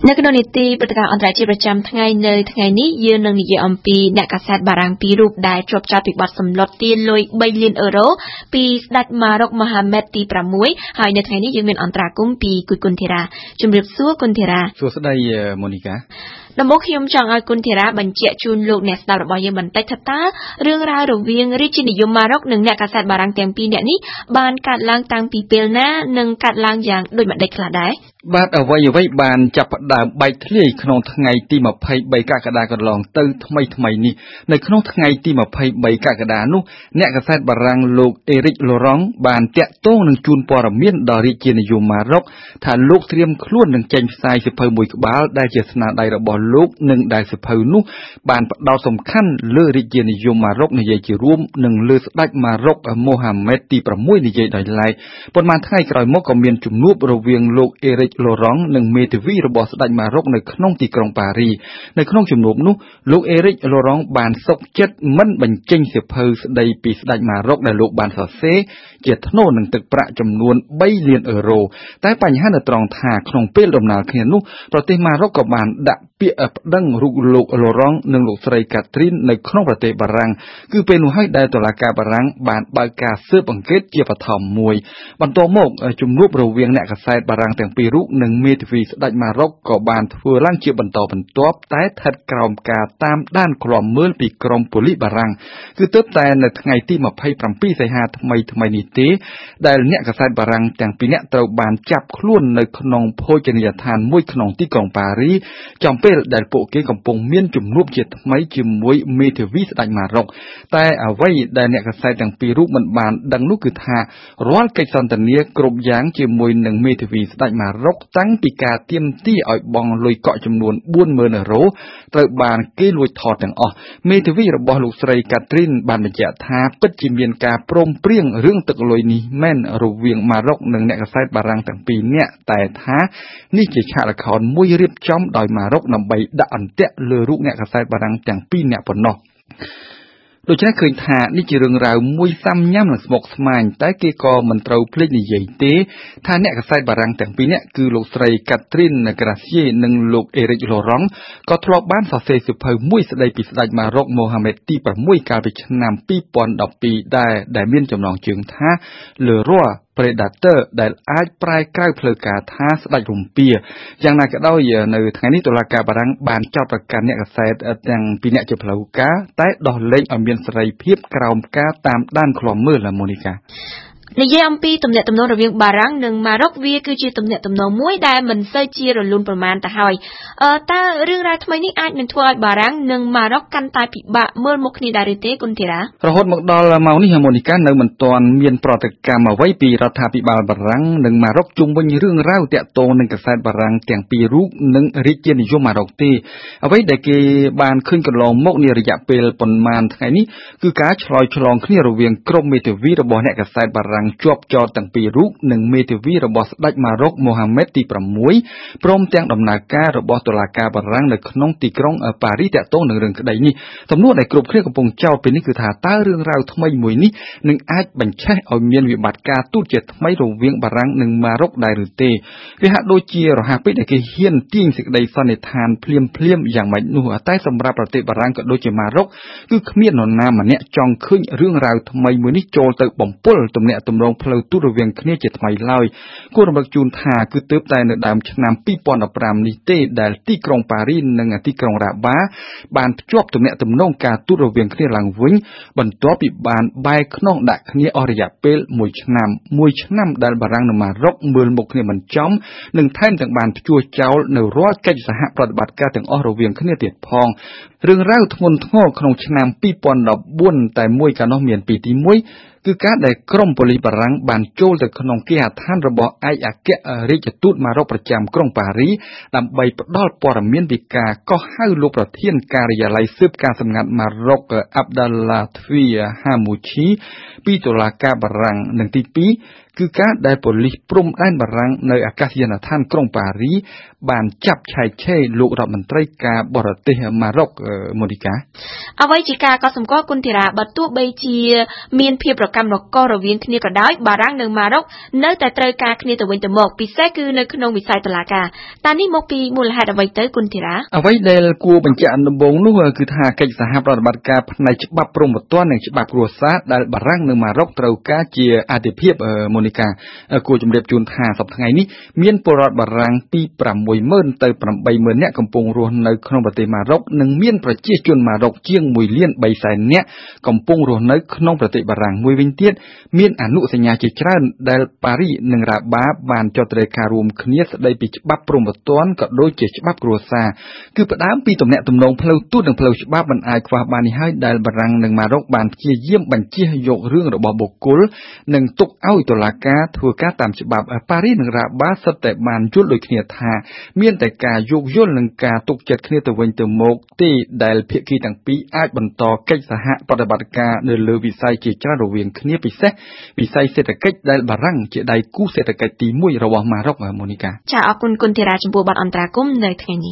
នៅក្នុងនីតិព្រឹត្តិការណ៍អន្តរជាតិប្រចាំថ្ងៃនៅថ្ងៃនេះយើងនឹងនិយាយអំពីអ្នកកាសែតបារាំងពីររូបដែលជាប់ចោទពីបទសម្លុតទារលុយ3លានអឺរ៉ូពីស្ដេចម៉ារ៉ុកមូហាម៉េតទី6ហើយនៅថ្ងៃនេះយើងមានអន្តរាគមន៍ពីគុយគុនធីរ៉ាជំរាបសួរគុនធីរ៉ាសួស្ដីម៉ូនីកាដំបូងខ្ញុំចង់ឲ្យគុនធីរ៉ាបញ្ជាក់ជូនលោកអ្នកស្ដាប់របស់យើងបន្តិចថាតើរឿងរ៉ាវរវាងរាជានិយមម៉ារ៉ុកនិងអ្នកកាសែតបារាំងទាំងពីរនាក់នេះបានកើតឡើងតាំងពីពេលណានិងកើតឡើងយ៉ាងដូចម្ដេចខ្លះដែរបាទអ្វីបានចាប់ផ្ដើមបែកធ្លាយក្នុងថ្ងៃទី23កក្កដាកន្លងទៅថ្មីនេះនៅក្នុងថ្ងៃទី23កក្កដានោះអ្នកកាសែតបារាំងលោកអេរិកឡូរ៉ង់បានតាក់ទងនឹងជូនព័ត៌មានដល់រាជានិយមម៉ារ៉ុកថាលោកត្រៀមខ្លួននឹងចេញផ្សាយសៀវភៅមួយក្បាលដែលជាស្នាដៃរបស់លោកនិងដែលសៀវភៅនោះបានផ្ដោតសំខាន់លើរាជានិយមម៉ារ៉ុកនិយាយជារួមនិងលើស្ដេចម៉ារ៉ុកមូហាម៉េតទី6និយាយដោយឡែកប៉ុន្មានថ្ងៃក្រោយមកក៏មានជំនួបរវាងលោកអេរិកឡូរ៉ង់និងមេធាវីរបស់ស្ដេចម៉ារ៉ុកនៅក្នុងទីក្រុងប៉ារីនៅក្នុងជំនួបនោះលោកអេរិកឡូរ៉ង់បានសុខចិត្តមិនបញ្ចេញសៀវភៅស្ដីពីស្ដេចម៉ារ៉ុកដែលលោកបានសរសេរជាថ្នូរនឹងទឹកប្រាក់ចំនួន3លានអឺរ៉ូតែបញ្ហានៅត្រង់ថាក្នុងពេលដំណើរគ្នានោះប្រទេសម៉ារ៉ុកក៏បានដាក់ពាក្យប្តឹងរូបលោកឡូរ៉ង់និងលោកស្រីកាទ្រីននៅក្នុងប្រទេសបារាំងគឺពេលនោះហើយដែលតុលាការបារាំងបានបើកការស៊ើបអង្កេតជាបឋមមួយបន្ទាប់មកជំនួបរវាងអ្នកកាសែតបារាំងទាំងពីររូបនិងមេធាវីស្ដេចម៉ារ៉ុកក៏បានធ្វើឡើងជាបន្តបន្ទាប់តែស្ថិតក្រោមការតាមដានឃ្លាំមើលពីក្រុមប៉ូលីសបារាំងគឺទើបតែនៅថ្ងៃទី27សីហាថ្មីនេះទេដែលអ្នកកាសែតបារាំងទាំងពីរនាក់ត្រូវបានចាប់ខ្លួននៅក្នុងភោជនីយដ្ឋានមួយក្នុងទីក្រុងប៉ារីចំពេលដែលពួកគេកំពុងមានជំនួបជាថ្មីជាមួយមេធាវីស្ដេចម៉ារ៉ុកតែអ្វីដែលអ្នកកាសែតទាំងពីររូបមិនបានដឹងនោះគឺថារាល់កិច្ចសន្ទនាគ្រប់យ៉ាងជាមួយនឹងមេធាវីស្ដេចម៉ារ៉ុកតាំងពីការទាមទារឲ្យបង់លុយកក់ចំនួន40000អឺរ៉ូត្រូវបានគេលួចថតទាំងអស់មេធាវីរបស់លោកស្រីកាទ្រីនបានបញ្ជាក់ថាពិតជាមានការព្រមព្រៀងរឿងទឹកលុយនេះមែនរវាងម៉ារ៉ុកនិងអ្នកកាសែតបារាំងទាំងពីរនាក់តែថានេះជាឆាកល្ខោនមួយរៀបចំដោយម៉ារ៉ុកដើម្បីដាក់អន្ទាក់លើរូបអ្នកកាសែតបារាំងទាំងពីរនាក់ប៉ុណ្ណោះដូច្នេះឃើញថានេះជារឿងរ៉ាវមួយសាំញ៉ាំនិងស្មុគស្មាញតែគេក៏មិនត្រូវភ្លេចនិយាយទេថាអ្នកកាសែតបារាំងទាំងពីរនាក់គឺលោកស្រីកាទ្រីនក្រាសៀនិងលោកអេរិកឡូរ៉ង់ក៏ធ្លាប់បានសរសេរសៀវភៅមួយស្ដីពីស្ដេចម៉ារ៉ុកមូហាម៉េតទី6កាលពីឆ្នាំ2012ដែលមានចំណងជើងថា Le Roi Predator ដែលអាចប្រែក្រៅផ្លូវការថាស្ដេចរំពាយ៉ាងណាក៏ដោយនៅថ្ងៃនេះតុលាការបារាំងបានចោទប្រកាន់អ្នកកាសែតទាំងពីរនាក់ជាផ្លូវការតែដោះលែងឲ្យមានសេរីភាពក្រោមការតាមដានឃ្លាំមើលម៉ូនីកានិយាយអំពីទំនាក់ទំនងរវាងបារាំងនិងម៉ារ៉ុកវាគឺជាទំនាក់ទំនងមួយដែលមិនសូវជារលូនប្រមាណទៅហើយតើរឿងរ៉ាវថ្មីនេះអាចនឹងធ្វើឲ្យបារាំងនិងម៉ារ៉ុកកាន់តែពិបាកមើលមុខគ្នាដែរឬទេគុនធីរ៉ារហូតមកដល់ម៉ោងនេះម៉ូនីកានៅមិនទាន់មានប្រតិកម្មអ្វីពីរដ្ឋាភិបាលបារាំងនិងម៉ារ៉ុកជុំវិញរឿងរ៉ាវតាក់ទងនឹងកាសែតបារាំងទាំងពីររូបនិងរាជានិយមម៉ារ៉ុកទេអ្វីដែលគេបានឃើញកន្លងមកនារយៈពេលប៉ុន្មានថ្ងៃនេះគឺការឆ្លើយឆ្លងគ្នារវាងក្រុមមេធាវីរបស់អ្នកកាសែតបារាំងជាប់ចោទទាំងពីររូបនិងមេធាវីរបស់ស្ដេចម៉ារ៉ុកមូហាម៉េតទី6ព្រមទាំងដំណើរការរបស់តុលាការបារាំងនៅក្នុងទីក្រុងប៉ារីតាក់ទងនឹងរឿងក្តីនេះទំនួលដែលគ្រប់គ្នាកំពុងចោទពេលនេះគឺថាតើរឿងរ៉ាវថ្មីមួយនេះនឹងអាចបញ្ឆេះឲ្យមានវិបត្តិការទូតជាថ្មីរវាងបារាំងនិងម៉ារ៉ុកដែរឬទេវាហាក់ដូចជារហ័សពេកដែលគេហ៊ានទាញសេចក្តីសន្និដ្ឋានភ្លាមយ៉ាងម៉េចនោះតែសម្រាប់ប្រទេសបារាំងក៏ដូចជាម៉ារ៉ុកគឺគ្មាននរណាម្នាក់ចង់ឃើញរឿងរ៉ាវថ្មីមួយនេះចូលទៅបំពុលទំនាក់ទំនងផ្លូវទូតរវាងគ្នាជាថ្មីឡើយគួររំលឹកជូនថាគឺទើបតែនៅដើមឆ្នាំ2015នេះទេដែលទីក្រុងប៉ារីនិងទីក្រុងរ៉ាបាបានភ្ជាប់ទំនាក់ទំនងការទូតរវាងគ្នាឡើងវិញបន្ទាប់ពីបានបែកខ្នងដាក់គ្នាអស់រយៈពេល1ឆ្នាំដែលបារាំងនិងម៉ារ៉ុកមើលមុខគ្នាមិនចំនិងថែមទាំងបានព្យួរចោលនៅរាល់កិច្ចសហប្រតិបត្តិការទាំងអស់រវាងគ្នាទៀតផងរឿងរ៉ាវធ្ងន់ធ្ងរក្នុងឆ្នាំ2014តែមួយកាលនោះមានពីទី1គឺការដែលក្រុមប៉ូលីសបារាំងបានចូលទៅក្នុងគេហដ្ឋានរបស់ឯកអគ្គរដ្ឋទូតម៉ារ៉ុកប្រចាំក្រុងប៉ារីដើម្បីផ្ដល់ព័ត៌មានពីការកោះហៅលោកប្រធានការិយាល័យស៊ើបការសម្ងាត់ម៉ារ៉ុកអាប់ដាល់ឡាទ្វីហាមូឈីពីតុលាការបារាំងនិងទី2 គឺការដែលប៉ូលីសព្រំដែនបារាំងនៅអាកាសយានដ្ឋានក្រុងប៉ារីបានចាប់ឆែកឆេរលោករដ្ឋមន្ត្រីការបរទេសម៉ារ៉ុកមូនីកាអ្វីជាការកត់សម្គាល់គុណធីរ៉ាបើទោះបីជាមានភាពប្រកម្មរកោរវាងគ្នាក៏ដោយបារាំងនិងម៉ារ៉ុកនៅតែត្រូវការគ្នាទៅវិញទៅមកពិសេសគឺនៅក្នុងវិស័យតុលាការតើនេះមកពីមូលហេតុអ្វីទៅគុណធីរ៉ាអ្វីដែលគួរបញ្ជាក់ដំបូងនោះគឺថាកិច្ចសហប្រតិបត្តិការផ្នែកច្បាប់ព្រហ្មទណ្ឌនិងច្បាប់គ្រួសារដែលបារាំងនិងម៉ារ៉ុកត្រូវការជាអាទិភាពមូនីកាគួរជម្រាបជូនថាសប្តាហ៍ថ្ងៃនេះមានពលរដ្ឋបារាំងពី 60000 ទៅ 80000 នាក់កំពុងរស់នៅក្នុងប្រទេសម៉ារ៉ុកនិងមានប្រជាជនម៉ារ៉ុកជាង 1.300,000 នាក់កំពុងរស់នៅក្នុងប្រទេសបារាំងមួយវិញទៀតមានអនុសញ្ញាជាច្រើនដែលប៉ារីនិងរ៉ាបាបានចុះត្រូវការរួមគ្នាស្ដីពីច្បាប់ព្រហ្មទណ្ឌក៏ដូចជាច្បាប់គ្រួសារគឺផ្ដើមពីទំនាក់ទំនងផ្លូវទូតនិងផ្លូវច្បាប់មិនអាចខ្វះបាននេះហើយដែលបារាំងនិងម៉ារ៉ុកបានព្យាយាមបញ្ជះយករឿងរបស់បុគ្គលនិងទុកឲ្យតុលាការធ្វើការតាមច្បាប់ប៉ារីនិងរ៉ាបាសុទ្ធតែបានយល់ដូចគ្នាថាមានតែការយោគយល់និងការទុកចិត្តគ្នាទៅវិញទៅមកទេដែលភាគីទាំងពីរអាចបន្តកិច្ចសហប្រតិបត្តិការនៅលើវិស័យជាច្រើនរវាងគ្នាពិសេសវិស័យសេដ្ឋកិច្ចដែលបារាំងជាដៃគូសេដ្ឋកិច្ចទី1របស់ម៉ារ៉ុកមូនីកាចាអរគុណគុណធីរ៉ាចំពោះបទអន្តរាគមន៍នៅថ្ងៃនេះ